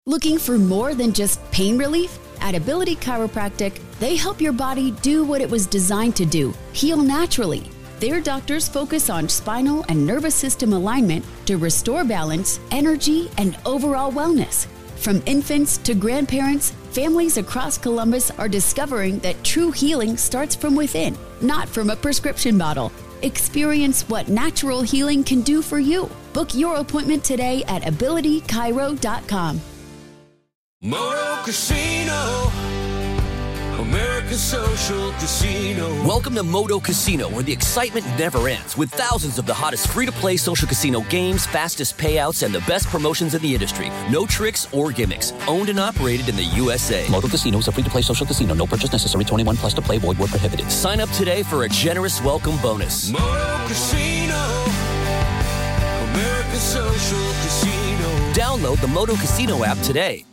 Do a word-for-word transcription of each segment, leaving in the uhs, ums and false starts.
Looking for more than just pain relief? At Ability Chiropractic, they help your body do what it was designed to do, heal naturally. Their doctors focus on spinal and nervous system alignment to restore balance, energy, and overall wellness. From infants to grandparents, families across Columbus are discovering that true healing starts from within, not from a prescription bottle. Experience what natural healing can do for you. Book your appointment today at ability chiro dot com. Moto Casino, America's social casino. Welcome to Moto Casino, where the excitement never ends, with thousands of the hottest free-to-play social casino games, fastest payouts, and the best promotions in the industry. No tricks or gimmicks. Owned and operated in the U S A. Moto Casino is a free-to-play social casino. No purchase necessary. twenty-one plus to play. Void where prohibited. Sign up today for a generous welcome bonus. Moto Casino, America's social casino. Download the Moto Casino app today.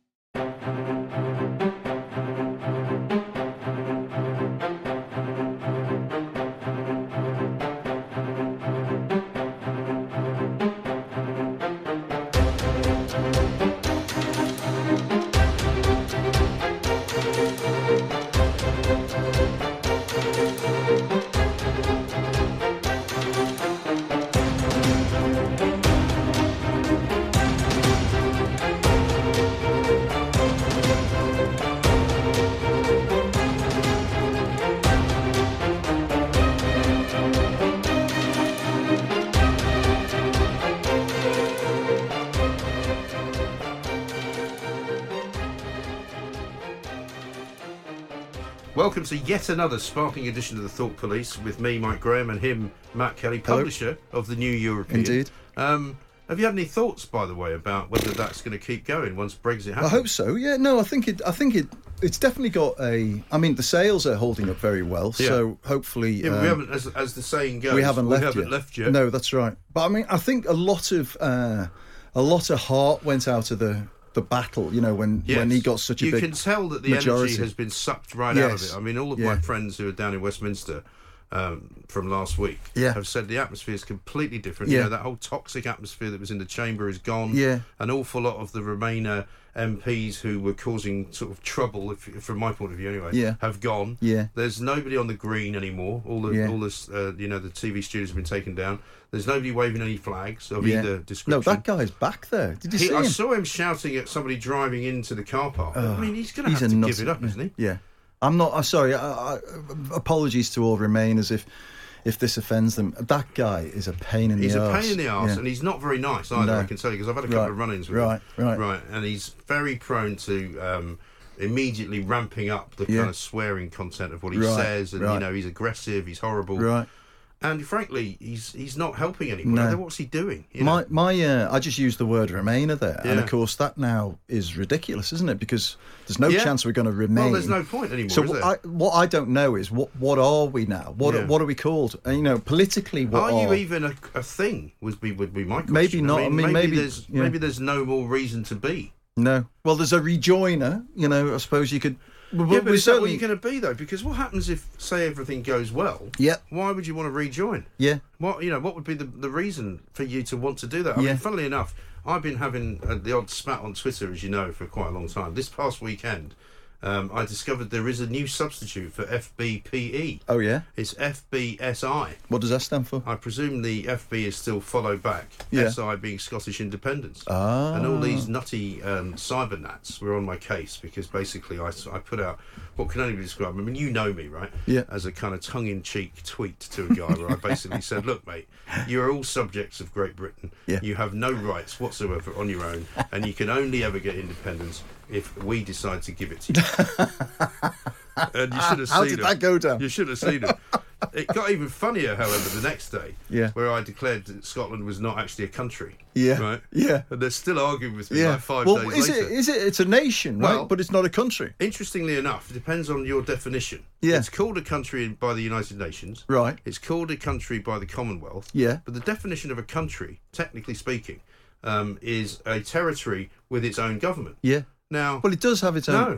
Welcome to yet another sparkling edition of the Thought Police with me, Mike Graham, and him, Matt Kelly, publisher Hello. Of the New European. Indeed. Um, have you had any thoughts, by the way, about whether that's going to keep going once Brexit happens? I hope so. Yeah, no, I think it. I think it. It's definitely got a. I mean, the sales are holding up very well. Yeah. So hopefully, yeah, but um, we haven't, as, as the saying goes, we haven't left we haven't yet. left yet. No, that's right. But I mean, I think a lot of uh, a lot of heart went out of the. the battle, you know, when, yes. when he got such a you big You can tell that the majority. energy has been sucked right yes. out of it. I mean, all of yeah. my friends who are down in Westminster um, from last week yeah. have said the atmosphere is completely different. Yeah. You know, that whole toxic atmosphere that was in the chamber is gone. Yeah. An awful lot of the Remainer M Ps who were causing sort of trouble, if, from my point of view anyway, yeah. have gone. Yeah. There's nobody on the green anymore. All the, yeah. all this, uh, you know, the T V studios have been taken down. There's nobody waving any flags of yeah. either description. No, that guy's back there. Did you he, see him? I saw him shouting at somebody driving into the car park. Oh, I mean, he's going to have to nutter, give it up, isn't he? Yeah. I'm not. I'm sorry. I, I, apologies to all Remainers if if this offends them. That guy is a pain in he's the arse. He's a pain in the arse, yeah. and he's not very nice either. No. I can tell you because I've had a couple right. of run-ins with right, him. Right, right, and he's very prone to. Um, immediately ramping up the yeah. kind of swearing content of what he right, says, and right. you know, he's aggressive, he's horrible, right. and frankly, he's he's not helping anyone. No. What's he doing? You my know? my, uh, I just used the word Remainer there, yeah. and of course that now is ridiculous, isn't it? Because there's no yeah. chance we're going to remain. Well, there's no point anymore. So is there? I, what I don't know is what what are we now? What yeah. what are we called? And, you know, politically, what are, are you even a, a thing? Would be would be my question. Maybe not. I mean, I mean, maybe, maybe there's yeah. maybe there's no more reason to be. No. Well, there's a rejoiner. You know, I suppose you could. Well, yeah, but we is that what certainly... you're going to be though? Because what happens if, say, everything goes well? Yeah. Why would you want to rejoin? Yeah. What you know? What would be the, the reason for you to want to do that? I yeah. mean, funnily enough, I've been having uh, the odd spat on Twitter, as you know, for quite a long time. This past weekend, um, I discovered there is a new substitute for F B P E. Oh yeah. It's F B S I. What does that stand for? I presume the F B is still followed back. Yeah. S I being Scottish independence. Ah. And all these nutty um, cybernats were on my case because basically I, I put out what can only be described. I mean, you know me, right? Yeah. As a kind of tongue-in-cheek tweet to a guy where I basically said, "Look, mate, you are all subjects of Great Britain. Yeah. You have no rights whatsoever on your own, and you can only ever get independence if we decide to give it to you." And you should have How seen did him. that go down? You should have seen it. It got even funnier, however, the next day, Yeah. where I declared that Scotland was not actually a country. Yeah. Right? Yeah. And they're still arguing with me Yeah. like five well, days is later. it? Is it? It's a nation, right? Well- But it's not a country. Interestingly enough, it depends on your definition. Yeah. It's called a country by the United Nations. Right. It's called a country by the Commonwealth. Yeah. But the definition of a country, technically speaking, um, is a territory with its own government. Yeah. Now, Well, it does have its own. no.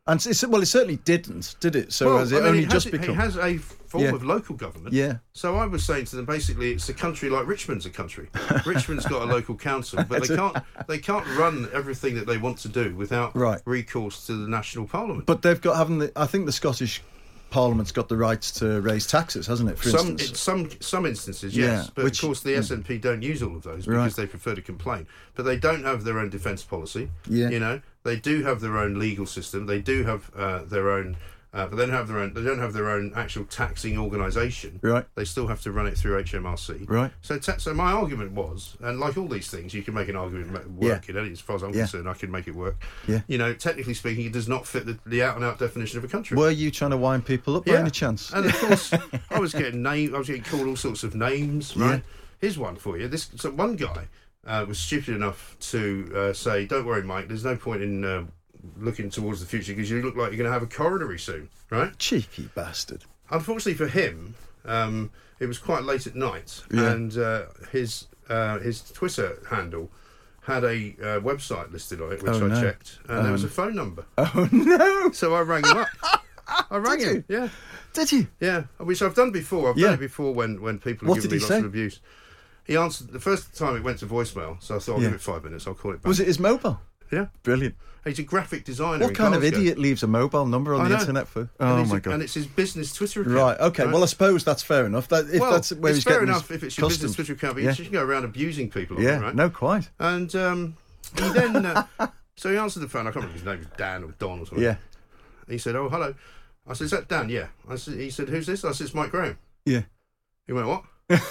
And it's, well, it certainly didn't, did it? So well, has it I mean, only it has, just it, become? It has a form Yeah. of local government. Yeah. So I was saying to them, basically, it's a country like Richmond's a country. Richmond's got a local council, but they can't they can't run everything that they want to do without Right. recourse to the national parliament. But they've got, haven't they? I think the Scottish Parliament's got the rights to raise taxes, hasn't it? For some instance. in some some instances, yes, Yeah, but which- of course the S N P don't use all of those because Right. they prefer to complain. But they don't have their own defence policy. Yeah. You know, they do have their own legal system. They do have uh, their own, uh, but they don't have their own. They don't have their own actual taxing organisation. Right. They still have to run it through H M R C. Right. So, ta- so my argument was, and like all these things, you can make an argument ma- work. Yeah. In any, as far as I'm Yeah. concerned, I can make it work. Yeah. You know, technically speaking, it does not fit the, the out and out definition of a country. Were you trying to wind people up by any chance? And of course, I was getting name. I was getting called all sorts of names. Right. Here's one for you. This so one guy uh, was stupid enough to uh, say, "Don't worry, Mike. There's no point in uh, looking towards the future because you look like you're going to have a coronary soon." Right. Cheeky bastard. Unfortunately for him, um, it was quite late at night, Yeah. and uh, his uh, his Twitter handle had a uh, website listed on it, which Oh, I no. checked, and there was a phone number. Oh no! So I rang him up. I rang Did him. you? Yeah. Did you? Yeah, which I've done before. I've Yeah. done it before when, when people have What given did me he lots say? of abuse. He answered the first time it went to voicemail, so I thought I'll Yeah. give it five minutes. I'll call it back. Was it his mobile? Yeah, Brilliant. he's a graphic designer. What in kind of Glasgow. idiot leaves a mobile number on I the know. internet for? And Oh he's my a- god! And it's his business Twitter account. Right. Okay. Well, I suppose that's fair enough. That if well, that's where it's he's fair getting enough his if it's your business customs. Twitter account, but Yeah. you shouldn't go around abusing people. On Yeah. it, right? No, quite. And um, he then, uh, so he answered the phone. I can't remember his name. It was Dan or Don or something. Yeah. He said, "Oh, hello." I said, "Is that Dan?" "Yeah." I said, he said, "Who's this?" I said, "It's Mike Graham." Yeah. He went, "What?"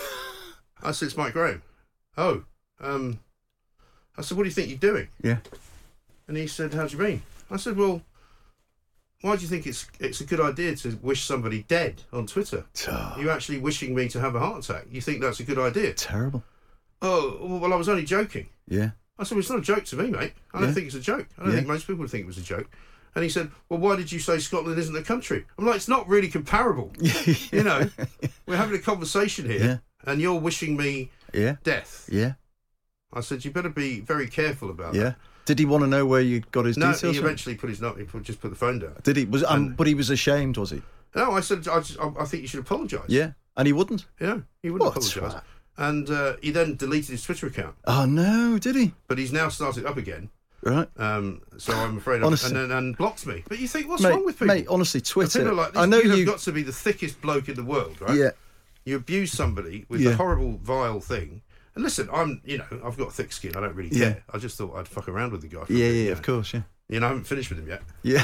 I said, "It's Mike Graham." "Oh." Um, I said, "What do you think you're doing?" Yeah. And he said, "How do you mean?" I said, "Well, why do you think it's it's a good idea to wish somebody dead on Twitter? Oh, You're actually wishing me to have a heart attack. You think that's a good idea?" terrible. "Oh, well, I was only joking." Yeah. I said, "Well, it's not a joke to me, mate. I don't Yeah. think it's a joke. I don't Yeah. think most people would think it was a joke." And he said, "Well, why did you say Scotland isn't a country?" I'm like, "It's not really comparable. You know, we're having a conversation here, Yeah. and you're wishing me Yeah. death." Yeah. I said, "You better be very careful about that." Yeah. Did he want to know where you got his No, details he from? eventually put his note. He put, just put the phone down. Did he? Was um, And- but he was ashamed, was he? No, I said, I, just, I, I think you should apologise. Yeah. And he wouldn't. You know, he wouldn't What apologise. twat. And uh, he then deleted his Twitter account, Oh no, did he? but he's now started up again. Right. Um, so I'm afraid, I've, Honestly. and, and, and blocked me. But you think, what's mate, wrong with people? Mate, honestly, And Twitter. people are like, this, I know you you. have got to be the thickest bloke in the world, right? Yeah. You abuse somebody with Yeah. a horrible, vile thing. And listen, I'm, you know, I've got thick skin. I don't really Yeah. care. I just thought I'd fuck around with the guy. For a Yeah, bit, yeah, you of know. course, yeah. You know, I haven't finished with him yet.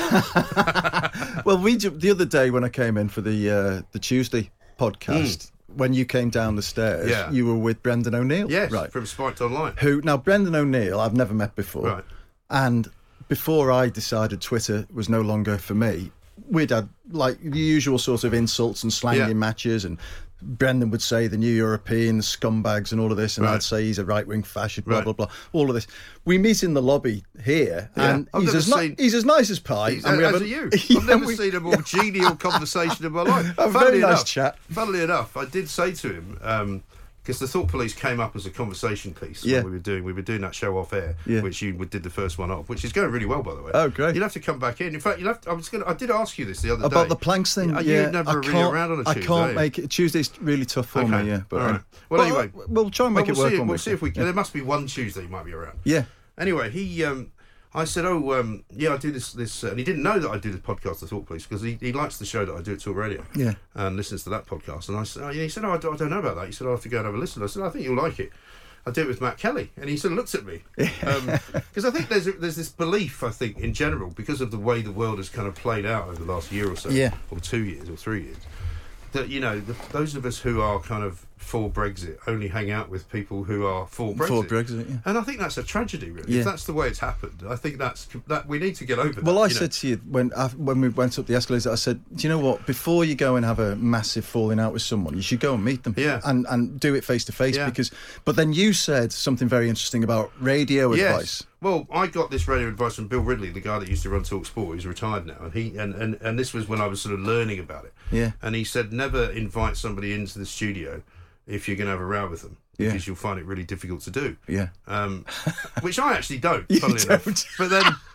Yeah. Well, we ju- the other day when I came in for the uh, the Tuesday podcast, when you came down the stairs, Hmm. Yeah. you were with Brendan O'Neill. Yes, Right. from Spiked Online. Who now Brendan O'Neill I've never met before. Right. And before I decided Twitter was no longer for me, we'd had like the usual sort of insults and slang Yeah. in matches, and Brendan would say the new European scumbags and all of this, and Right. I'd say he's a right wing fascist, blah Right. blah blah, all of this. We meet in the lobby here, Yeah. and I've he's never as, ni- seen- he's as nice as pie. He's- and we as have are a- you. Yeah, I've never we- seen a more genial conversation in my life. A Funnily very nice enough, chat. Funnily enough, I did say to him, because the Thought Police came up as a conversation piece Yeah. when we were doing we were doing that show off air, Yeah. which you did the first one off, which is going really well, by the way. Oh, great. You'll have to come back in. In fact, you'll have to, I was going. I did ask you this the other About day the planks thing, Are yeah. you never I really can't, around on a I Tuesday? can't make it. Tuesday's really tough for Okay. me, yeah. But All right. um, Well, but, anyway, uh, we'll try and make Well, it we'll work see, one we'll week. see if we. yeah. There must be one Tuesday you might be around. Yeah. Anyway, he, um, I said, oh, um, yeah, I do this, this, uh, and he didn't know that I do the podcast, The Thought Police, because he, he likes the show that I do at Talk Radio. Yeah. And listens to that podcast. And I said, oh, yeah. He said, oh, I don't, I don't know about that. He said, I'll have to go and have a listen. I said, I think you'll like it. I do it with Matt Kelly. And he sort of looks at me. Because I think there's a, there's this belief, I think, in general, because of the way the world has kind of played out over the last year or so, Yeah. or two years or three years, that, you know, the, those of us who are kind of for Brexit only hang out with people who are for Brexit. For Brexit, yeah. And I think that's a tragedy, really. Yeah. If that's the way it's happened, I think that's that we need to get over that. Well, I you know. said to you when I, when we went up the escalators, I said, "Do you know what? Before you go and have a massive falling out with someone, you should go and meet them, Yeah. and and do it face to face." Yeah. Because, but then you said something very interesting about radio Yes. advice. Well, I got this radio advice from Bill Ridley, the guy that used to run Talk Sport. He's retired now, and he and, and, and this was when I was sort of learning about it. Yeah. And he said, never invite somebody into the studio if you're going to have a row with them, Yeah. because you'll find it really difficult to do. Yeah. Um, which I actually don't. You funnily enough. don't. But then,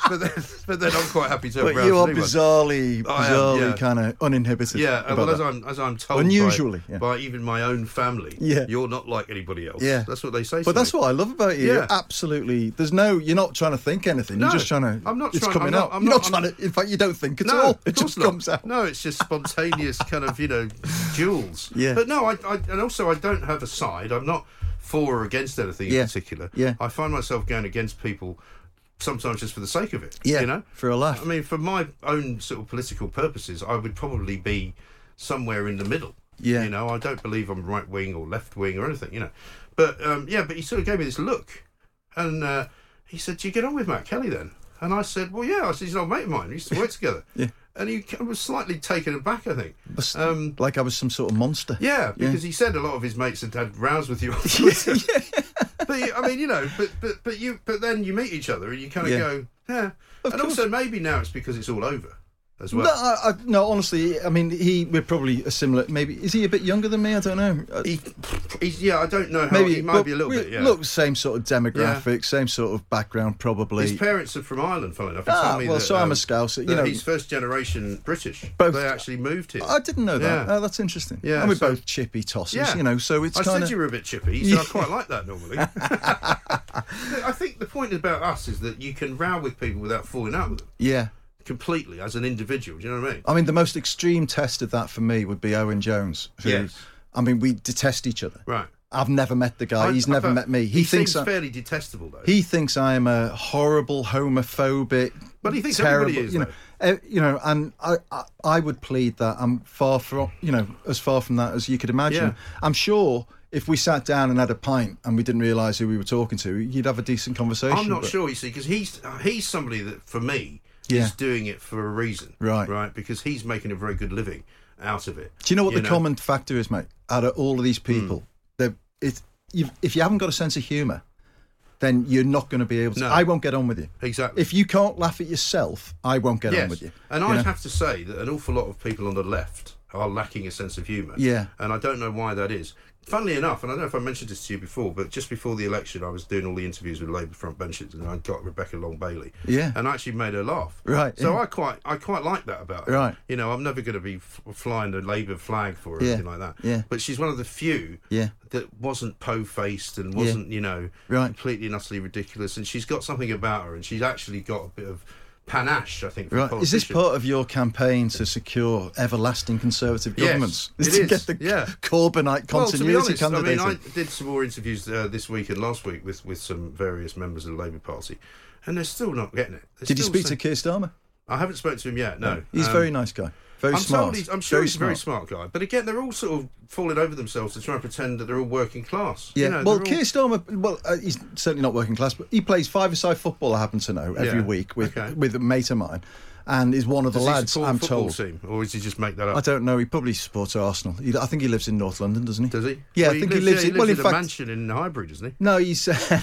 but then, but then I'm quite happy to. Have But you are anyway. bizarrely, I am, bizarrely yeah. kind of uninhibited. Yeah, about well, as that. I'm as I'm told, Unusually, by, yeah. by even my own family, Yeah. you're not like anybody else. Yeah. That's what they say. But to that's me. what I love about you. Yeah. You're absolutely. There's no. You're not trying to think anything. No, you're just trying to. I'm not It's trying- coming I'm out. not- I'm you're not- not trying I'm- to. In fact, you don't think at No, all. of It course just not. comes out. No, it's just spontaneous kind of, you know, jewels. Yeah. But no, I, I and also I don't have a side. I'm not for or against anything Yeah. in particular. Yeah. I find myself going against people sometimes just for the sake of it. Yeah. You know? For a laugh. I mean, for my own sort of political purposes, I would probably be somewhere in the middle. Yeah. You know, I don't believe I'm right wing or left wing or anything, you know. But, um, yeah, but he sort of gave me this look. And uh, he said, do you get on with Matt Kelly then? And I said, well, yeah. I said, he's an old mate of mine. We used to work together. Yeah. And he was slightly taken aback, I think. But Um, like I was some sort of monster. yeah, because he said a lot of his mates had had rows with you on Twitter. But you- I mean, you know, but but but you but then you meet each other and you kind of Yeah. go, yeah. Of And course. also maybe now it's because it's all over as well. No, I, I, no, honestly, I mean, he we're probably a similar. Maybe is he a bit younger than me? I don't know. Uh, He, he's yeah, I don't know how maybe he might but be a little we bit. Yeah. Look, same sort of demographic, same sort of background, probably. his parents are from Ireland, funnily enough. He Ah, told me well, that, so I'm um, a Scouser. You that know, he's first generation British. Both- They actually moved here. I didn't know that. Yeah. Oh, that's interesting. Yeah, and we're so- both chippy tossers, Yeah. you know. So it's I kind said of you were a bit chippy, so I quite like that normally. I think the point about us is that you can row with people without falling out with them yeah. completely as an individual. Do you know what I mean? I mean, the most extreme test of that for me would be Owen Jones. Who, Yes. I mean, we detest each other. Right. I've never met the guy. I- He's I never bet- met me. He, He, thinks seems I, fairly detestable, though. he thinks I am a horrible homophobic. But he thinks terrible, everybody is, you know. Uh, you know, and I, I, I would plead that I'm far from, you know, as far from that as you could imagine. Yeah. I'm sure if we sat down and had a pint and we didn't realise who we were talking to, you'd have a decent conversation. I'm not but- sure, you see, because he's he's somebody that, for me, Yeah. is doing it for a reason. Right. Right, because he's making a very good living out of it. Do you know what the know? common factor is, mate? Out of all of these people, they're it, you've, if you haven't got a sense of humour, then you're not going to be able to. No. I won't get on with you. Exactly. If you can't laugh at yourself, I won't get yes. on with you. And you I'd know? have to say that an awful lot of people on the left are lacking a sense of humour. Yeah. And I don't know why that is. Funnily enough, and I don't know if I mentioned this to you before, but just before the election, I was doing all the interviews with Labour front benches, and I got Rebecca Long Bailey. Yeah. And I actually made her laugh. Right, So yeah. I quite, I quite like that about her. Right. You know, I'm never going to be f- flying the Labour flag for her or Yeah, anything like that. yeah. But she's one of the few Yeah. that wasn't po-faced and wasn't, you know, Right. completely and utterly ridiculous. And she's got something about her, and she's actually got a bit of panache, I think. For a Right. Is this politician. part of your campaign to secure everlasting Conservative Yes, governments? it Is to is, get the yeah. Corbynite Well, to be continuity honest, I candidate? mean, I in? did some more interviews uh, this week and last week with, with some various members of the Labour Party, and they're still not getting it. They're Did you still speak to saying- Keir Starmer? I haven't spoken to him yet, no. He's a Um, very nice guy. Very I'm smart. told he's, I'm sure very he's a very smart guy. But again, they're all sort of falling over themselves to try and pretend that they're all working class. Yeah, You know, well, they're all- Keir Starmer, well, uh, he's certainly not working class, but he plays five-a-side football, I happen to know, every Yeah, week with okay. with a mate of mine, and is one of the Does he lads, support I'm a football told. team, or does he just make that up? I don't know, he probably supports Arsenal. He, I think he lives in North London, doesn't he? Does he? Yeah, Well, I think he lives yeah, in... Well, in a fact... mansion in Highbury, doesn't he? No, he's.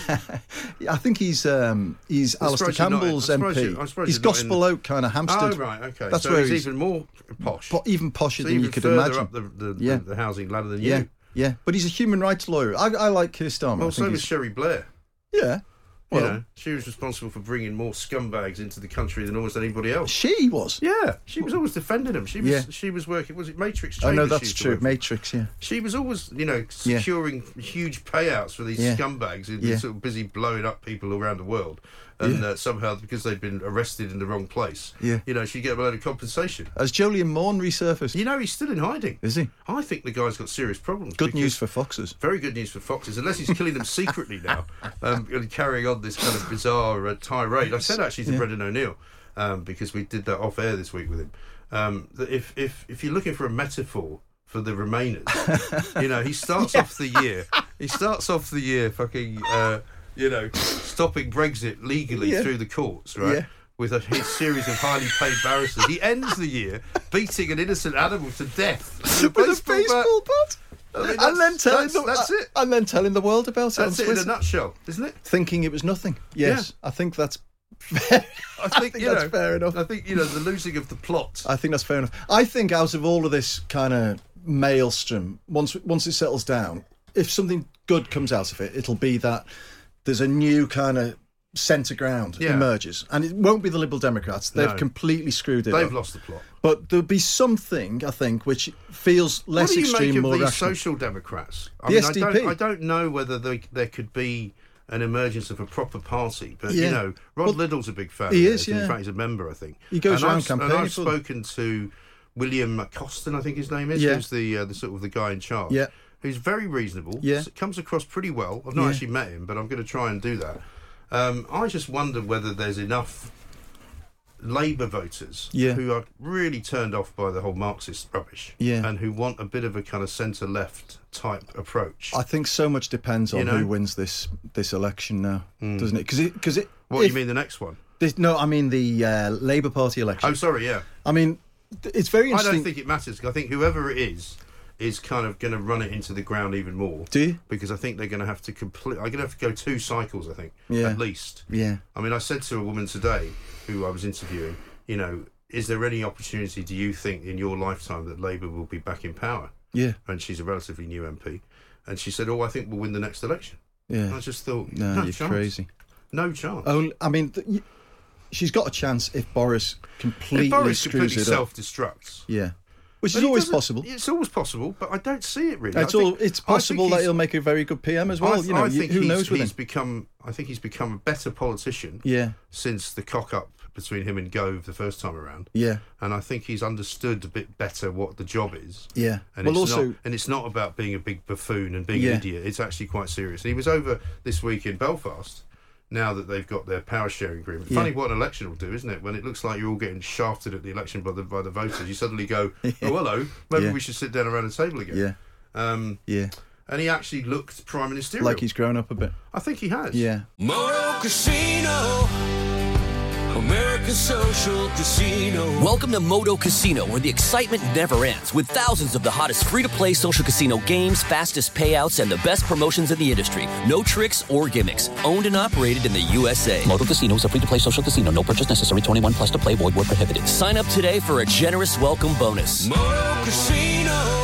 I think he's um, he's I'm Alistair surprised you're not in- Campbell's I'm surprised M P. you- I'm surprised He's you're not Gospel in- Oak kind of Hampstead. Oh, right, okay. That's so where he's, he's even more posh. po- even posher So than even you could further imagine. up the, the, Yeah. the, the housing ladder than yeah, you. yeah. But he's a human rights lawyer. I, I like Keir Starmer. I Well, think so was he's- Sherry Blair. yeah. Well, you know, she was responsible for bringing more scumbags into the country than almost anybody else. she was. Yeah, she was always defending them. She was Yeah. she was working. Was it Matrix? Oh no, Chambers she that's used to true. work for? Matrix. Yeah. She was always, you know, Yeah. securing huge payouts for these Yeah. scumbags who Yeah. were sort of busy blowing up people around the world, and Yeah. uh, somehow because they'd been arrested in the wrong place, Yeah. you know, she'd get a load of compensation. Has Jolyon Morn resurfaced? You know, he's still in hiding. Is he? I think the guy's got serious problems. Good because- news for foxes. Very good news for foxes, unless he's killing them secretly now, um, and carrying on this kind of bizarre uh, tirade. I said actually to Yeah. Brendan O'Neill, um, because we did that off air this week with him, um, that if, if if you're looking for a metaphor for the Remainers, you know, he starts off the year, he starts off the year fucking, uh, you know, stopping Brexit legally Yeah. through the courts, right? Yeah. With a his series of highly paid barristers. He ends the year beating an innocent animal to death with With a baseball bat. I mean, and that's- then telling that's- the, that's it. And then telling the world about it. That's on it in a Twitter. nutshell, isn't it? Thinking it was nothing. Yes, I think that's. Fair. I think, think you that's know, fair enough. I think, you know, the losing of the plot. I think that's fair enough. I think out of all of this kind of maelstrom, once once it settles down, if something good comes out of it, it'll be that there's a new kind of centre ground Yeah. emerges, and it won't be the Liberal Democrats. They've No. completely screwed it They've up. lost the plot. But there'll be something, I think, which feels less what do you extreme, make of more these rational. Social Democrats? I The mean, S D P. I don't, I don't know whether they, there could be an emergence of a proper party, but Yeah. you know, Rod Well, Liddell's a big fan. he of is, theirs, and yeah. In fact, he's a member, I think. He goes and around I've, campaigning And I've for them. spoken to William Costin, I think his name is, Yeah. who's the uh, the sort of the guy in charge. Yeah. Who's very reasonable. Yeah. s- Comes across pretty well. I've not Yeah. actually met him, but I'm going to try and do that. Um, I just wonder whether there's enough Labour voters Yeah. who are really turned off by the whole Marxist rubbish Yeah. and who want a bit of a kind of centre-left type approach. I think so much depends on You know? who wins this this election now, doesn't it? Because it, because it. what do if you mean the next one? This, no, I mean the uh, Labour Party election. Oh, sorry, yeah. I mean, th- it's very I interesting. don't think it matters. 'Cause I think whoever it is is kind of going to run it into the ground even more. Do you? Because I think they're going to have to complete. I'm going to have to go two cycles. I think, Yeah. at least. Yeah. I mean, I said to a woman today who I was interviewing, you know, is there any opportunity, do you think, in your lifetime that Labour will be back in power? Yeah. And she's a relatively new M P. And she said, oh, I think we'll win the next election. Yeah. And I just thought, No, no, you're chance. crazy. No chance. Oh, I mean, th- y- she's got a chance if Boris completely if Boris screws completely it up. self-destructs. Yeah. Which But is he always doesn't- possible. It's always possible, but I don't see it really. It's I all. think- It's I think possible that he's- he'll make a very good P M as well. I, you know, I you- think who he's, knows with he's him? become. I think he's become a better politician. Yeah. Since the cock up between him and Gove the first time around. Yeah. And I think he's understood a bit better what the job is. Yeah. And Well, it's also- not, and it's not about being a big buffoon and being Yeah. an idiot. It's actually quite serious. And he was over this week in Belfast. Now that they've got their power sharing agreement, Yeah. funny what an election will do, isn't it? When it looks like you're all getting shafted at the election by the by the voters, you suddenly go, "Oh, hello, maybe Yeah. we should sit down around the table again." Yeah. Um, Yeah. and he actually looked prime ministerial. Like he's grown up a bit. I think he has. Yeah. Moto Casino, American Social Casino. Welcome to Moto Casino, where the excitement never ends, with thousands of the hottest free-to-play social casino games, fastest payouts, and the best promotions in the industry. No tricks or gimmicks. Owned and operated in the U S A. Moto Casino is a free-to-play social casino. No purchase necessary. twenty-one plus to play. Void where prohibited. Sign up today for a generous welcome bonus. Moto Casino,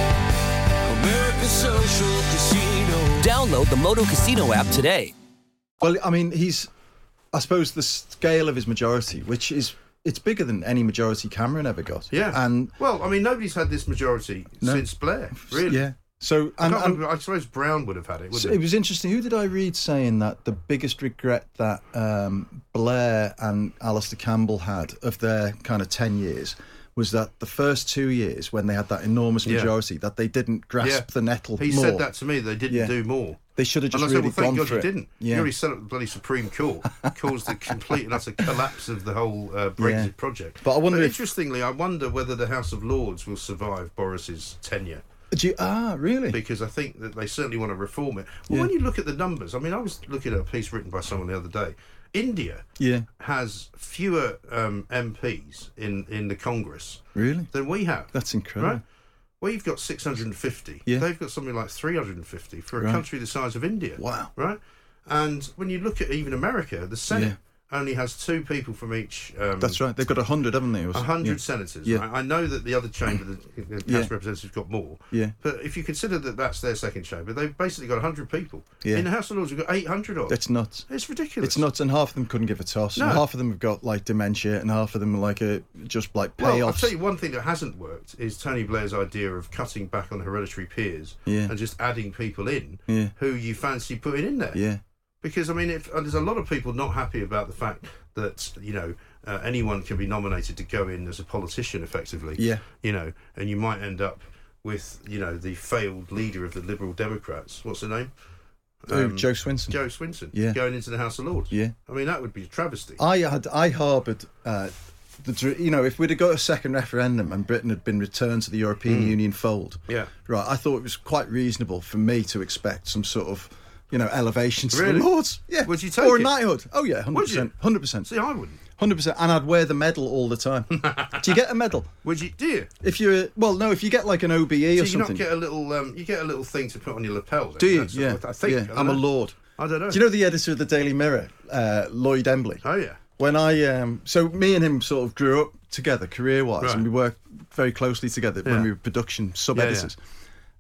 American Social Casino. Download the Moto Casino app today. Well, I mean, he's. I suppose the scale of his majority, which is it's bigger than any majority Cameron ever got. Yeah. And well, I mean, nobody's had this majority No. since Blair, really. yeah. So I, and, can't and remember, I suppose Brown would have had it, so wouldn't it was interesting. Who did I read saying that the biggest regret that um, Blair and Alistair Campbell had of their kind of ten years was that the first two years when they had that enormous Yeah. majority that they didn't grasp Yeah. the nettle He more. said that to me. They didn't Yeah. do more. They should have just and I said, really well, thank gone God for you it. didn't. Yeah. You already set up the bloody Supreme Court, caused the complete and utter collapse of the whole uh, Brexit Yeah. project. But I wonder if- interestingly, I wonder whether the House of Lords will survive Boris's tenure. Do you, ah, really? Because I think that they certainly want to reform it. Well, Yeah. when you look at the numbers, I mean, I was looking at a piece written by someone the other day. India Yeah. has fewer um, M Ps in, in the Congress Really? than we have. That's incredible. Right? We've got six hundred fifty. Yeah. They've got something like three hundred fifty for a Right. country the size of India. Wow. Right? And when you look at even America, the Senate only has two people from each. Um, That's right. They've got a hundred, haven't they? Or A s- hundred yeah. senators. Yeah. Right? I know that the other chamber, the, the House Yeah. of Representatives, got more. Yeah. But if you consider that that's their second chamber, they've basically got a hundred people. Yeah. In the House of Lords, we've got eight hundred of. It's nuts. It's ridiculous. It's nuts, and half of them couldn't give a toss. No. And half of them have got like dementia, and half of them are like a just like Well, I'll payoffs. tell you one thing that hasn't worked is Tony Blair's idea of cutting back on hereditary peers Yeah. and just adding people in Yeah. who you fancy putting in there. Yeah. Because I mean, if, and there's a lot of people not happy about the fact that you know uh, anyone can be nominated to go in as a politician, effectively. Yeah. You know, and you might end up with you know the failed leader of the Liberal Democrats. What's her name? Oh, Joe Swinson. Joe Swinson. Yeah. Going into the House of Lords. Yeah. I mean, that would be a travesty. I had I harboured uh, the dr- you know if we'd have got a second referendum and Britain had been returned to the European Union fold, Yeah. right, I thought it was quite reasonable for me to expect some sort of you know elevation to Really? the Lords. Yeah, Would you take or a it? knighthood? Oh yeah, hundred Would you? percent, hundred percent, See, I wouldn't. hundred percent, and I'd wear the medal all the time. Do you get a medal? Would you? Do you? If you're well, no, if you get like an O B E Do or you something. not get a little? Um, you get a little thing to put on your lapel. Then. Do you? That's Yeah, what I think. yeah. I don't I'm a know. lord. I don't know. Do you know the editor of the Daily Mirror, uh, Lloyd Embley? Oh yeah. When I um, so me and him sort of grew up together career wise, Right. and we worked very closely together Yeah. when we were production sub editors.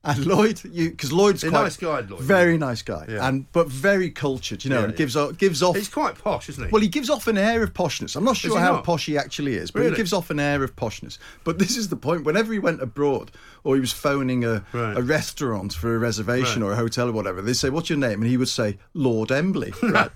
And Lloyd, you because Lloyd's a quite nice guy, Lloyd. very nice guy, Yeah. and but very cultured, you know, Yeah, and yeah. gives off, gives off. He's quite posh, isn't he? Well, he gives off an air of poshness. I'm not sure he how not? posh he actually is, but Really? he gives off an air of poshness. But this is the point. Whenever he went abroad or he was phoning a, Right. a restaurant for a reservation Right. or a hotel or whatever, they say, "What's your name?" And he would say, "Lord Embley." Right.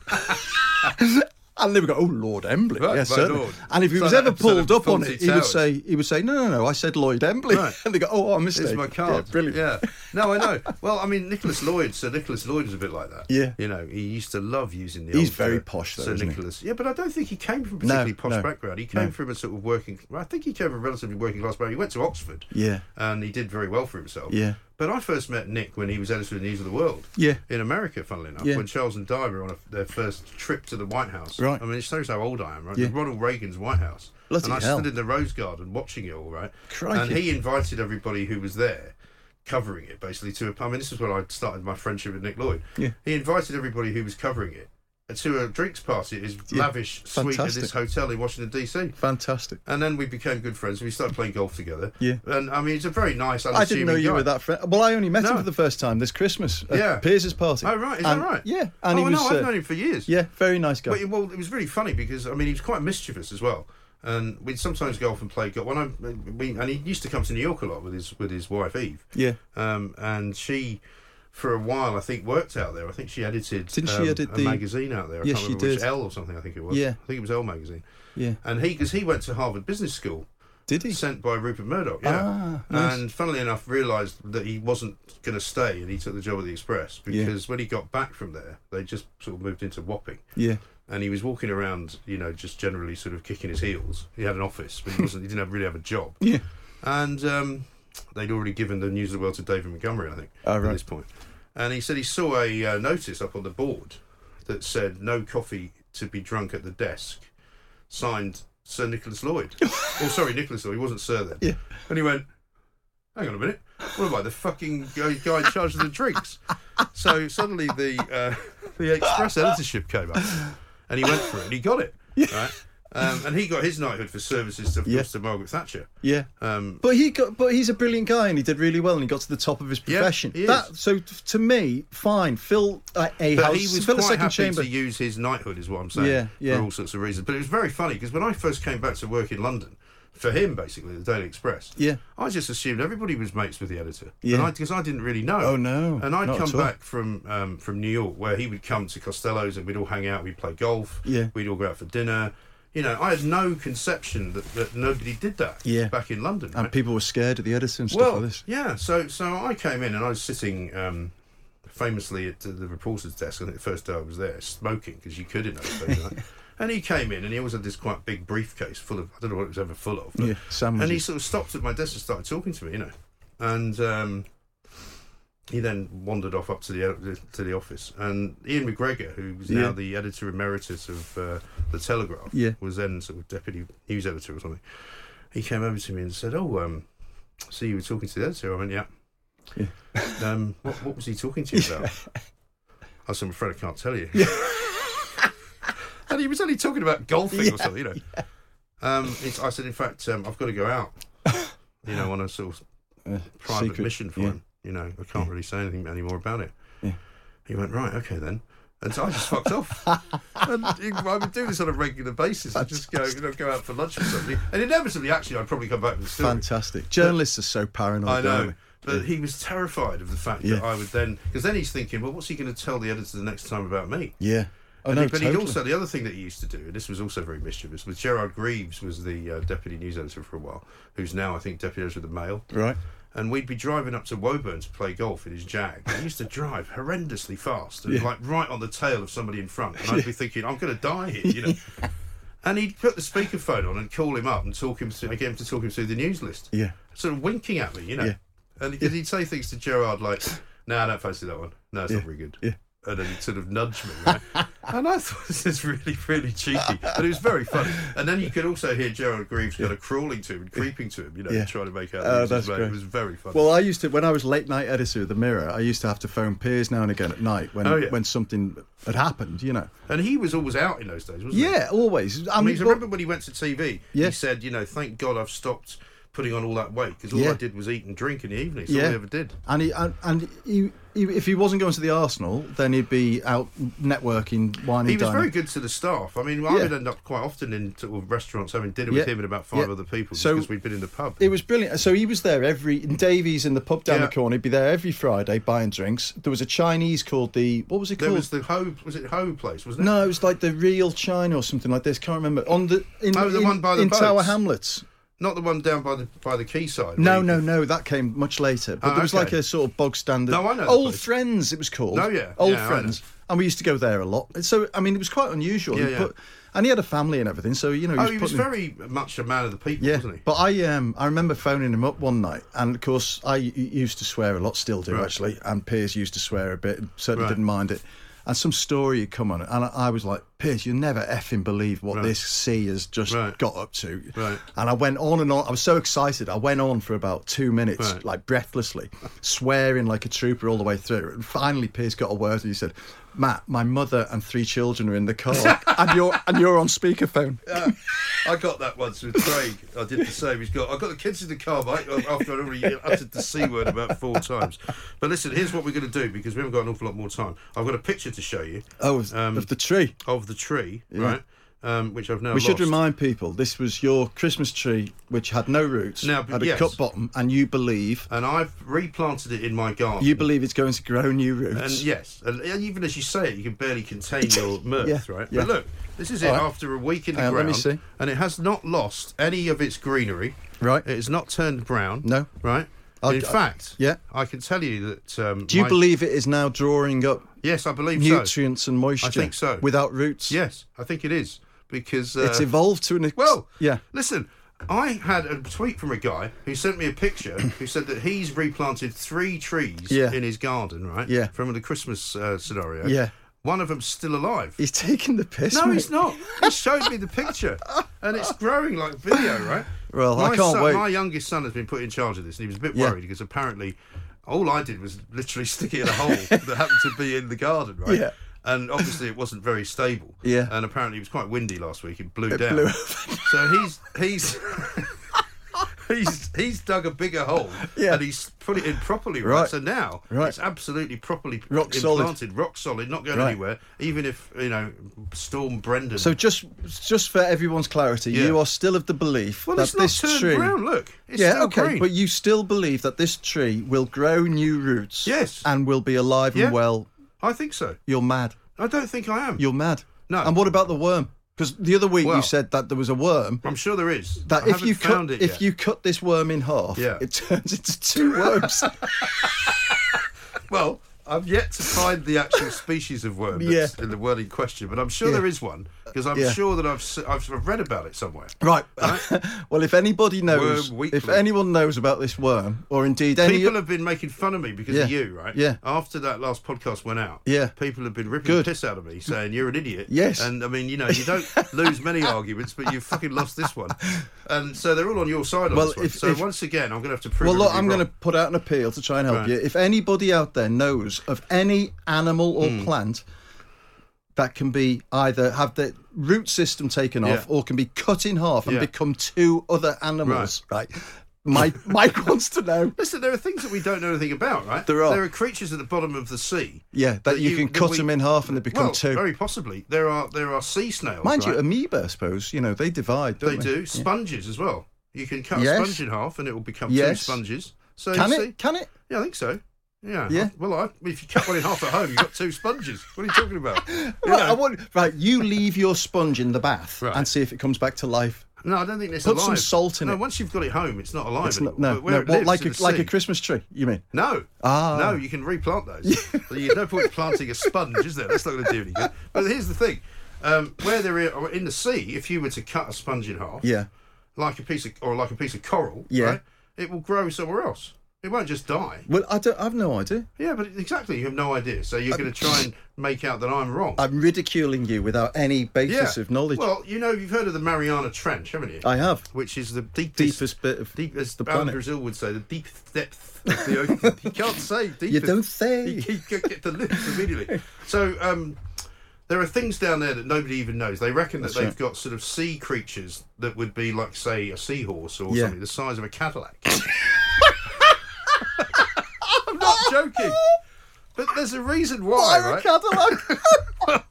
And they would go, "Oh, Lord Embley, Right, yes, my certainly." lord. And if he It's was like ever that episode pulled of up on Fawlty it, he would Towers. say, "He would say, no, no, no, I said Lloyd Embley." Right. And they go, "Oh, I'm mistaken." It's my card. Yeah, brilliant. Yeah. No, I know. Well, I mean, Nicholas Lloyd, Sir Nicholas Lloyd was a bit like that. Yeah. You know, he used to love using the He's old, very uh, posh, though, Sir isn't he? Nicholas. Yeah, but I don't think he came from a particularly posh no. background. He came No. from a sort of working... I think he came from a relatively working class background. He went to Oxford. Yeah. And he did very well for himself. Yeah. But I first met Nick when he was editor of the News of the World. Yeah. In America, funnily enough, Yeah. when Charles and Di were on a, their first trip to the White House. Right. I mean, it shows how old I am, right? Yeah. Ronald Reagan's White House. Bloody and I hell. stood in the Rose Garden watching it all, right? Crikey. And he invited everybody who was there, covering it, basically, to a... I mean, this is when I started my friendship with Nick Lloyd. Yeah. He invited everybody who was covering it to a drinks party at his Yeah. lavish suite at Fantastic. this hotel in Washington, D C. Fantastic. And then we became good friends and we started playing golf together. Yeah. And, I mean, he's a very nice, I unassuming didn't know you guy. were that friend. Well, I only met No. him for the first time this Christmas at Yeah. Piers' party. Oh, right. Is And- that right? Yeah. And oh, he was, no, I've uh, known him for years. yeah, very nice guy. But, well, it was really funny because, I mean, he was quite mischievous as well. And we'd sometimes go off and play golf. When I, we, and he used to come to New York a lot with his with his wife, Eve. Yeah. Um, and she, for a while, I think, worked out there. I think she edited Didn't she um, edit a the- magazine out there. I Yes, can't she remember which, did. Elle or something, I think it was. Yeah. I think it was Elle magazine. Yeah. And he, because he went to Harvard Business School, Did he? sent by Rupert Murdoch, yeah. Ah, nice. And funnily enough, realised that he wasn't going to stay and he took the job at the Express Yeah. because when he got back from there, they just sort of moved into Wapping. Yeah. And he was walking around, you know, just generally sort of kicking his heels. He had an office, but he wasn't. He didn't have, really have a job. Yeah. And um, they'd already given the News of the World to David Montgomery, I think, Oh, right. at this point. And he said he saw a uh, notice up on the board that said "No coffee to be drunk at the desk," signed Sir Nicholas Lloyd. Oh, sorry, Nicholas Lloyd. He wasn't Sir then. Yeah. And he went, "Hang on a minute. What am I, the fucking guy, guy in charge of the drinks?" So suddenly the uh, the Express editorship came up, and he went for it, and he got it. Right. Um, and he got his knighthood for services to, of Yeah. course, to Margaret Thatcher. Yeah. Um, But he got, but he's a brilliant guy, and he did really well, and he got to the top of his Yeah, profession. he is. That so t- to me, fine. Fill uh, a But house, he was fill a quite second happy chamber. to use his knighthood, is what I'm saying, Yeah, yeah. for all sorts of reasons. But it was very funny because when I first came back to work in London, for him basically, the Daily Express, Yeah. I just assumed everybody was mates with the editor, Yeah. because I, didn't really know. Oh, no, And I'd not come at all. back from um, from New York where he would come to Costello's and we'd all hang out, we'd play golf, Yeah. we'd all go out for dinner. You know, I had no conception that, that nobody did that Yeah. back in London. And right? people were scared of the editor and stuff Well, like this. yeah. So, so I came in and I was sitting um, famously at the reporter's desk. I think the first day I was there, smoking because you could in those days. Right? And he came in and he always had this quite big briefcase full of I don't know what it was ever full of. But, Yeah, sandwiches. and he sort of stopped at my desk and started talking to me, you know. And um, he then wandered off up to the to the office. And Ian McGregor, who was now Yeah. the editor emeritus of uh, the Telegraph, Yeah. was then sort of deputy news editor or something. He came over to me and said, "Oh, um, so you were talking to the editor?" I went, "Yeah." Yeah. Um, what, what was he talking to you about? I said, "I'm afraid I can't tell you." And he was only talking about golfing Yeah, or something, you know. Um, it's, I said, in fact, um, I've got to go out, you know, on a sort of Uh, private secret, mission for yeah. him. You know, I can't really say anything anymore about it. Yeah. He went, right, okay then. And so I just fucked off. And he, I would do this on a regular basis. I'd just go, you know, go out for lunch or something. And inevitably, actually, I'd probably come back with the story. Fantastic. Journalists are so paranoid. I know. aren't they? But he was terrified of the fact Yeah. that I would then... Because then he's thinking, well, what's he going to tell the editor the next time about me? Yeah. Oh, And no, he- but totally. he'd also, the other thing that he used to do, and this was also very mischievous, was Gerard Greaves was the uh, deputy news editor for a while, who's now, I think, deputy editor of the Mail. Right. And we'd be driving up to Woburn to play golf in his Jag. And he used to drive horrendously fast and Yeah. like right on the tail of somebody in front. And I'd be thinking, I'm going to die here, you know. And he'd put the speakerphone on and call him up and talk him through, get him to talk him through the news list. Yeah. Sort of winking at me, you know. Yeah. And he'd he'd say things to Gerard like, no, I don't fancy that one. No, it's Yeah. not very good. Yeah. And then he'd sort of nudge me, right? And I thought, this is really, really cheeky. But it was very funny. And then you could also hear Gerard Greaves kind of crawling to him and creeping to him, you know, Yeah. trying to make out Oh, that he was that's his mate. great. It was very funny. Well, I used to, when I was late night editor of the Mirror, I used to have to phone Piers now and again at night when Oh, yeah. when something had happened, you know. And he was always out in those days, wasn't he? Yeah, always. I I mean, mean, I well, remember when he went to T V, Yeah. he said, you know, thank God I've stopped putting on all that weight because all Yeah. I did was eat and drink in the evening. That's Yeah. all I ever did. And he and, and he, he, if he wasn't going to the Arsenal, then he'd be out networking, whining, He was dining. very good to the staff. I mean, I Yeah. would end up quite often in sort of restaurants having dinner Yeah. with him and about five Yeah. other people So- because we'd been in the pub. It was brilliant. So he was there every in Davies in the pub down Yeah. the corner. He'd be there every Friday buying drinks. There was a Chinese called the what was it There called? was the Ho, was it Ho place, wasn't it? No, it was like the Real China or something like this. Can't remember. On the in, Oh, the in, one by the in Tower boats. Hamlets. Not the one down by the by the quayside. No, where you no, could- no. That came much later. But Oh, there was okay. like a sort of bog standard. No, I know the Old place. Friends. It was called. Oh, yeah. Old Yeah, I Friends. And we used to go there a lot. So I mean, it was quite unusual. Yeah, He yeah. put- and he had a family and everything. So you know, Oh, he was putting- very much a man of the people, Yeah, wasn't he? but I um I remember phoning him up one night, and of course I y- used to swear a lot, still do Right. actually, and Piers used to swear a bit, and certainly Right. didn't mind it. And some story had come on, and I, I was like, Piers, you'll never effing believe what Right. this sea has just Right. got up to. Right. And I went on and on. I was so excited. I went on for about two minutes, Right. like breathlessly, swearing like a trooper all the way through. And finally, Piers got a word, and he said, "Matt, my mother and three children are in the car, and you're and you're on speakerphone." Yeah, I got that once with Craig. I did the same. He's got. I got the kids in the car, mate. After I'd already uttered the c word about four times. But listen, here's what we're going to do because we haven't got an awful lot more time. I've got a picture to show you Oh, of- Um, of the tree. of the tree, right? Um, which I've now. We should lost. remind people this was your Christmas tree, which had no roots, Now, had a yes. cut bottom, and you believe And I've replanted it in my garden. you believe it's going to grow new roots. And yes, and even as you say it, you can barely contain your mirth, Yeah, right? yeah. But look, this is it All right. after a week in the Hang on, let ground, me see. and it has not lost any of its greenery. Right. It has not turned brown. No. Right. I'll- in fact, yeah. I can tell you that. Um, Do you my- believe it is now drawing up Yes, I believe so. nutrients and moisture? I think so. Without roots. Yes, I think it is because uh, It's evolved to an. Ex- well, yeah. Listen, I had a tweet from a guy who sent me a picture who said that he's replanted three trees Yeah. in his garden, right? Yeah. From the Christmas uh, scenario. Yeah. One of them's still alive. He's taking the piss. No, mate. he's not. He showed me the picture, and it's growing like video, right? Well, I my can't son, wait. My youngest son has been put in charge of this, and he was a bit Yeah. worried because apparently all I did was literally stick it in a hole that happened to be in the garden, right? Yeah. And obviously it wasn't very stable. Yeah. And apparently it was quite windy last week. It blew It down. blew- So he's he's. He's he's dug a bigger hole Yeah. and he's put it in properly, right? Right. So now Right. it's absolutely properly Rock solid. implanted, rock solid, not going Right. anywhere. Even if you know Storm Brendan. So just just for everyone's clarity, Yeah. you are still of the belief well, that it's not this turned tree. brown. Look, it's yeah, still okay, green. but you still believe that this tree will grow new roots. Yes. And will be alive Yeah. and well. I think so. You're mad. I don't think I am. You're mad. No. And what about the worm? Because the other week Well- you said that there was a worm. I'm sure there is. That I if haven't you found cut it if yet. you cut this worm in half, Yeah. it turns into two worms. Well, I've yet to find the actual species of worm that's Yeah. in the word in question, but I'm sure Yeah. there is one because I'm Yeah. sure that I've se- I've I've read about it somewhere. Right. Well, if anybody knows, Worm Weekly. if anyone knows about this worm, or indeed any, People have been making fun of me because Yeah. of you, right? Yeah. After that last podcast went out, Yeah. people have been ripping Good. the piss out of me, saying you're an idiot. Yes. And I mean, you know, you don't lose many arguments, but you've fucking lost this one. And so they're all on your side on Well, this one. if- so if- once again, I'm going to have to prove. well, look, everybody I'm going to wrong. put out an appeal to try and help Right. you. If anybody out there knows of any animal or Hmm. plant that can be either have the root system taken off Yeah. or can be cut in half and Yeah. become two other animals, right? Mike, Mike wants to know. Listen, there are things that we don't know anything about, right? There are. There are creatures at the bottom of the sea. Yeah, that, That you, you- can that cut we- them in half and they become Well, two. very possibly. There are there are sea snails. Mind you, right? amoeba, I suppose, you know, they divide, don't they they? do. Sponges as well. You can cut Yes. a sponge in half and it will become Yes. two sponges. So Can you it? see- Can it? Yeah, I think so. Yeah. Yeah. I- well, I, if you cut one in half at home, you've got two sponges. What are you talking about? You Right, I know. want, right, you leave your sponge in the bath Right. and see if it comes back to life. No, I don't think it's Put alive. some salt in no, it. once you've got it home, it's not alive It's anymore. not, no, But where no it what, lives like in a the like sea- a Christmas tree. You mean? No. Ah. No, you can replant those. So you no point planting a sponge, is there? That's not going to do any good. But here's the thing: um, where they're in, in the sea, if you were to cut a sponge in half, Yeah. like a piece of or like a piece of coral, Yeah. right, it will grow somewhere else. It won't just die. Well, I don't. I've no idea. Yeah, but exactly, you have no idea. So you're going to try and make out that I'm wrong. I'm ridiculing you without any basis of knowledge. Well, you know, you've heard of the Mariana Trench, haven't you? I have. Which is the deepest, Deepest bit of deep, as the Alan planet. Brazil would say, the deep depth of the ocean. You can't say deepest. You don't say. You, you get the lips immediately. So um, there are things down there that nobody even knows. They reckon that That's they've right. got sort of sea creatures that would be like, say, a seahorse or Yeah. something the size of a Cadillac. I'm not joking. But there's a reason why, Why a right? Cadillac?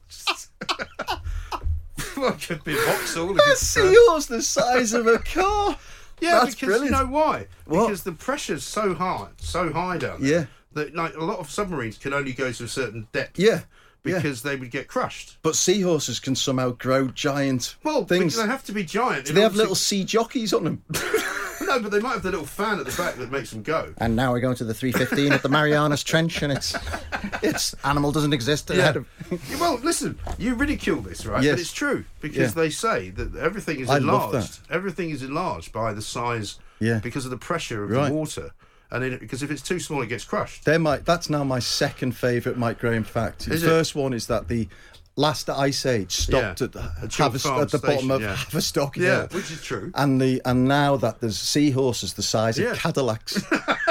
Well, it could be Vauxhall. It A could, uh, seahorse the size of a car. Yeah, That's because brilliant. you know why? What? Because the pressure's so high, so high down there. Yeah. That like a lot of submarines can only go to a certain depth. Yeah. Yeah. Because they would get crushed. But seahorses can somehow grow giant Well, things. they have to be giant. Do in they have order to- little sea jockeys on them? No, but they might have the little fan at the back that makes them go. And now we're going to the three fifteen at the Marianas Trench, and it's it's animal doesn't exist ahead of. Yeah, well, listen, you ridicule this, right? Yes. But it's true because Yeah. they say that everything is I love enlarged. Everything is enlarged by the size, Yeah. because of the pressure of Right. the water, and it, because if it's too small, it gets crushed. They're my, that's now my second favourite Mike Graham fact. The Is it? first one is that the last ice age stopped Yeah. at, At Havas- Chalk Farm at the bottom Station, of yeah. Haverstock Yeah, Hill. which is true. And the and now that there's seahorses the size Yeah. of Cadillacs.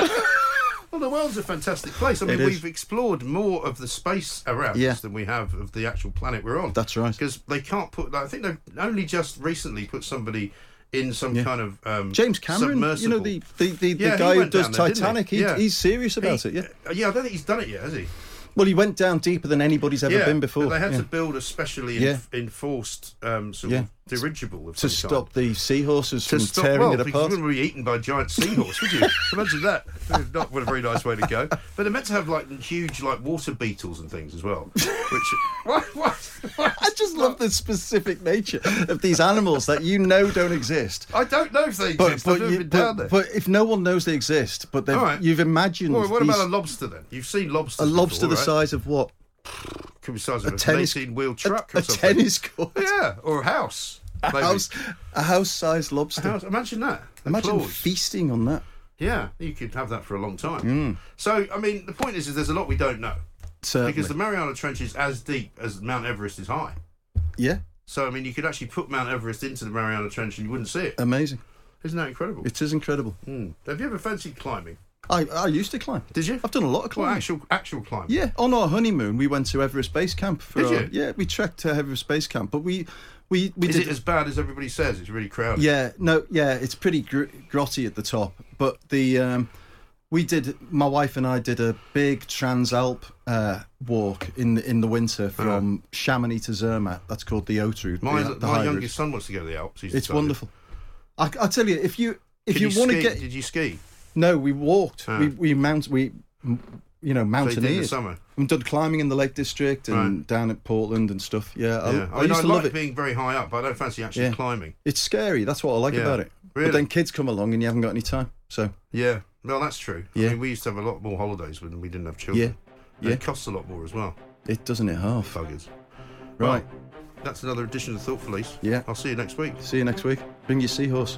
Well, the world's a fantastic place. I mean, It is. we've explored more of the space around Yeah. us than we have of the actual planet we're on. That's right. Because they can't put. I think they've only just recently put somebody in some Yeah. kind of um, James Cameron, you know, submersible. the the, the, the Yeah, he guy who went does down there, didn't he? Titanic. He, Yeah. he's serious about He- it. Yeah. uh, yeah, I don't think he's done it yet, has he? Well, he went down deeper than anybody's ever yeah, been before. but they had yeah. to build a specially Yeah. enf- enforced um, sort Yeah. of dirigible of to some stop the seahorses kind. from To stop, tearing well, it because apart. you wouldn't be eaten by a giant seahorse, would you? Imagine that. Not a very nice way to go. But they're meant to have like huge like water beetles and things as well. Which what what? what? I just love the specific nature of these animals that you know don't exist. I don't know if they But, exist. but, I've never you- been but- down there. but if no one knows they exist, but they've- All right. you've imagined Well, what these- about a lobster then? You've seen lobsters. a lobster before, the right? size of what? Could be the size of A a tennis eighteen-wheel a- truck a, or something. tennis court. Yeah, or a house. A maybe. house, a house-sized A lobster. house. Imagine that. The Imagine claws. feasting on that. Yeah, you could have that for a long time. Mm. So, I mean, the point is, is there's a lot we don't know. Certainly. Because the Mariana Trench is as deep as Mount Everest is high. Yeah, So, I mean, you could actually put Mount Everest into the Mariana Trench and you wouldn't see it. amazing. Isn't that incredible? It is incredible. Mm. Have you ever fancied climbing? I, I used to climb. Did you? I've done a lot of Well, climbing. actual actual climbing. Yeah, on our honeymoon, we went to Everest Base Camp. For Did our, you? Yeah, we trekked to Everest Base Camp, but we we we Is did. it as bad as everybody says? It's really crowded. Yeah, no, yeah, it's pretty gr- grotty at the top, but the um, we did. My wife and I did a big Transalp uh, walk in the, in the winter from Chamonix to Zermatt. That's called the Haute Route. My, the, the my high youngest route. son wants to go to the Alps. He's It's decided. wonderful. I, I tell you, if you if Can you, want to ski? get Did you ski? no, we walked. Ah. We we mount we you know So you did in the mountaineered. summer. We've done climbing in the Lake District and Right. down at Portland and stuff. Yeah, I, Yeah. I, I, mean, used I to like love it. being very high up, but I don't fancy actually Yeah. climbing. It's scary. That's what I like Yeah. about it. Really? But then kids come along and you haven't got any time. So Yeah, well, that's true. I Yeah. mean, we used to have a lot more holidays when we didn't have children. Yeah. And Yeah. It costs a lot more as well. it doesn't it half. Buggers. Right. Well, that's another edition of Thought Police. Yeah. I'll see you next week. See you next week. Bring your seahorse.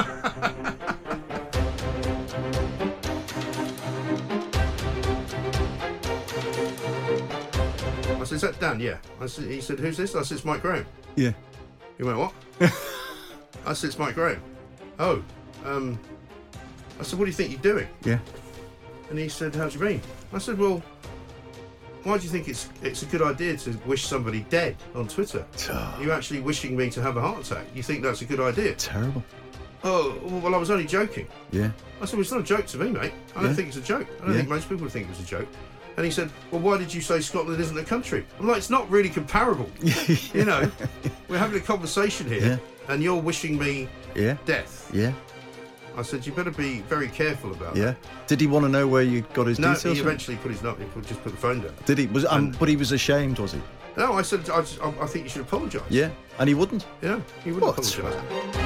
I said, is that Dan? Yeah. I said, he said, who's this? I said, it's Mike Graham. Yeah. He went, what? I said, it's Mike Graham. Oh, um, I said, what do you think you're doing? Yeah. And he said, how do you mean? I said, well, why do you think it's it's a good idea to wish somebody dead on Twitter? You're actually wishing me to have a heart attack. You think that's a good idea? Terrible. Oh, well, I was only joking. Yeah. I said, well, it's not a joke to me, mate. I don't Yeah. think it's a joke. I don't Yeah. think most people would think it was a joke. And he said, well, why did you say Scotland isn't a country? I'm like, it's not really comparable. You know, we're having a conversation here, Yeah. and you're wishing me Yeah. death. Yeah. I said, you better be very careful about Yeah. that. Did he want to know where you got his No, details he from? eventually put his not. He put, just put the phone down. Did he? Was um, And- but he was ashamed, was he? No, I said, I, just, I, I think you should apologise. Yeah. And he wouldn't. Yeah, he wouldn't What? apologise.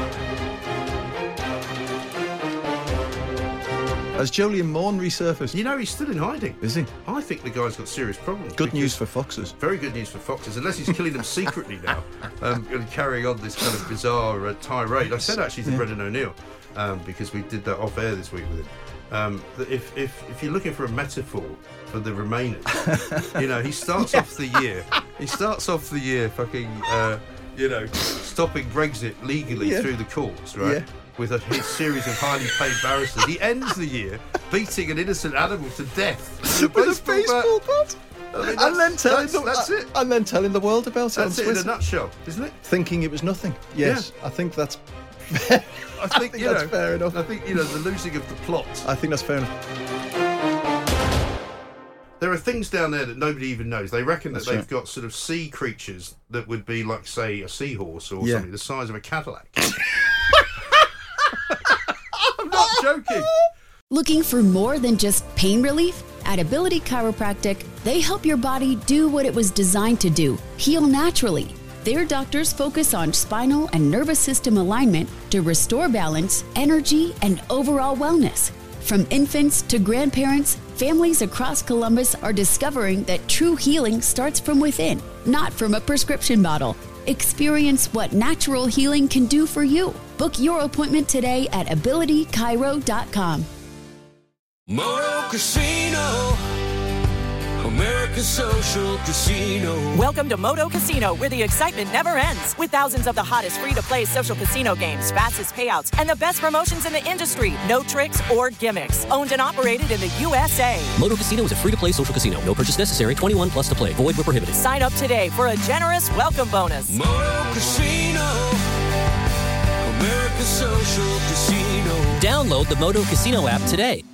Has Jolyon Morn resurfaced? You know, he's still in hiding. Is he? I think the guy's got serious problems. Good because- news for foxes. Very good news for foxes, unless he's killing them secretly now um, and carrying on this kind of bizarre uh, tirade. I said actually to Yeah. Brendan O'Neill, um, because we did that off air this week with him, um, that if, if, if you're looking for a metaphor for the Remainers, you know, he starts off the year, he starts off the year fucking, uh, you know, stopping Brexit legally Yeah. through the courts, right? Yeah. With a his series of highly paid barristers. He ends the year beating an innocent animal to death with a With a baseball bat. baseball bat. I mean, and then telling that's, the, that's it. and then telling the world about it. That's on it in Twitter. a nutshell, isn't it? Thinking it was nothing. Yes, I think that's. I think, I think you that's know, fair enough. I think you know the losing of the plot. I think that's fair enough. There are things down there that nobody even knows. They reckon that That's they've right. got sort of sea creatures that would be like, say, a seahorse or Yeah. something the size of a Cadillac. I'm not joking. Looking for more than just pain relief? At Ability Chiropractic, they help your body do what it was designed to do, heal naturally. Their doctors focus on spinal and nervous system alignment to restore balance, energy, and overall wellness. From infants to grandparents, families across Columbus are discovering that true healing starts from within, not from a prescription bottle. Experience what natural healing can do for you. Book your appointment today at ability chiro dot com. Moto Casino, America's social casino. Welcome to Moto Casino, where the excitement never ends. With thousands of the hottest free-to-play social casino games, fastest payouts, and the best promotions in the industry. No tricks or gimmicks. Owned and operated in the U S A. Moto Casino is a free-to-play social casino. No purchase necessary. twenty-one plus to play. Void where prohibited. Sign up today for a generous welcome bonus. Moto Casino, America's social casino. Download the Moto Casino app today.